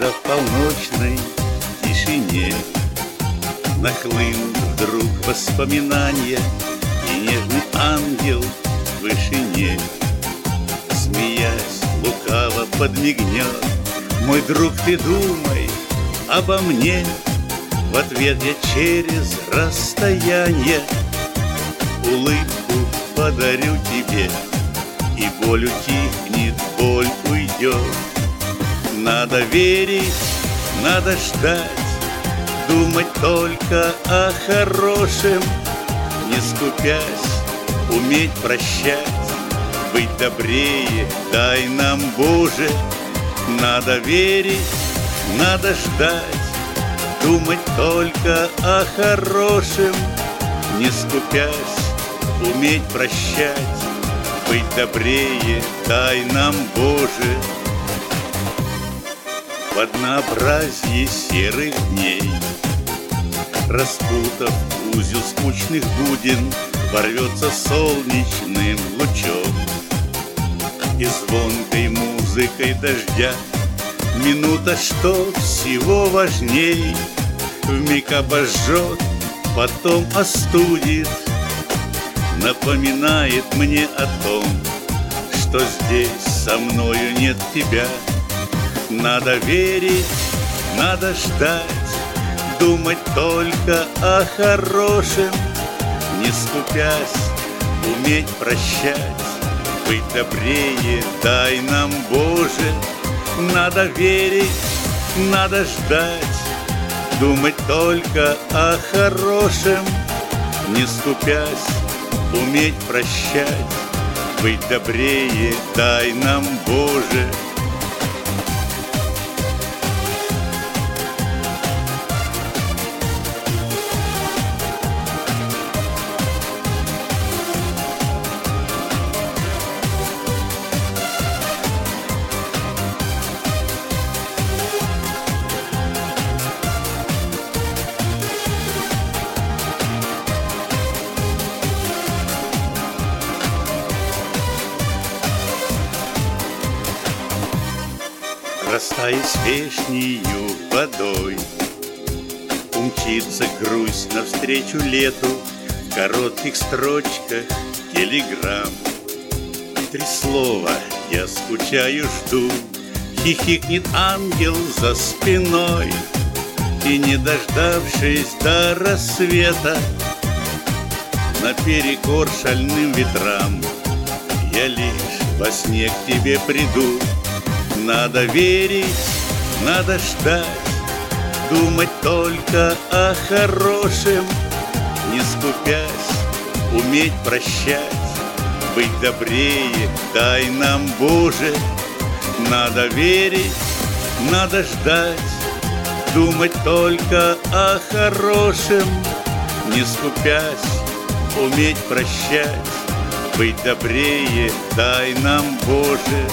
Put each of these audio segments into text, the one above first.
Когда в полночной тишине нахлынут вдруг воспоминания, и нежный ангел в вышине, смеясь, лукаво подмигнет: мой друг, ты думай обо мне. В ответ я через расстояние улыбку подарю тебе, и боль утихнет, боль уйдет. Надо верить, надо ждать, думать только о хорошем, не скупясь, уметь прощать, быть добрее, дай нам, Боже. Надо верить, надо ждать, думать только о хорошем, не скупясь, уметь прощать, быть добрее, дай нам, Боже. В однообразии серых дней, распутав узел скучных буден, ворвется солнечным лучом, и звонкой музыкой дождя минута, что всего важней, вмиг обожжет, потом остудит, напоминает мне о том, что здесь со мною нет тебя. Надо верить, надо ждать, думать только о хорошем, не скупясь, уметь прощать, быть добрее, дай нам, Боже. Надо верить, надо ждать, думать только о хорошем, не скупясь, уметь прощать, быть добрее, дай нам, Боже. Растаясь вешнею водой, умчится грусть навстречу лету в коротких строчках телеграмм. 3 слова я скучаю, жду, хихикнет ангел за спиной, и, не дождавшись до рассвета, наперекор шальным ветрам, я лишь во сне к тебе приду. Надо верить, надо ждать, думать только о хорошем, не скупясь, уметь прощать, быть добрее, дай нам, Боже. Надо верить, надо ждать, думать только о хорошем, не скупясь, уметь прощать, быть добрее, дай нам, Боже.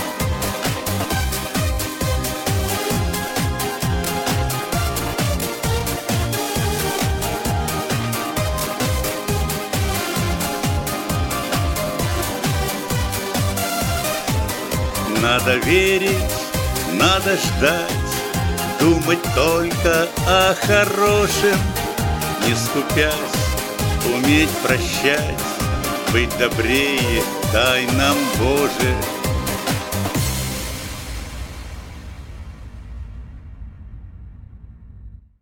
Надо верить, надо ждать, думать только о хорошем, не скупясь, уметь прощать, быть добрее, дай нам, Боже.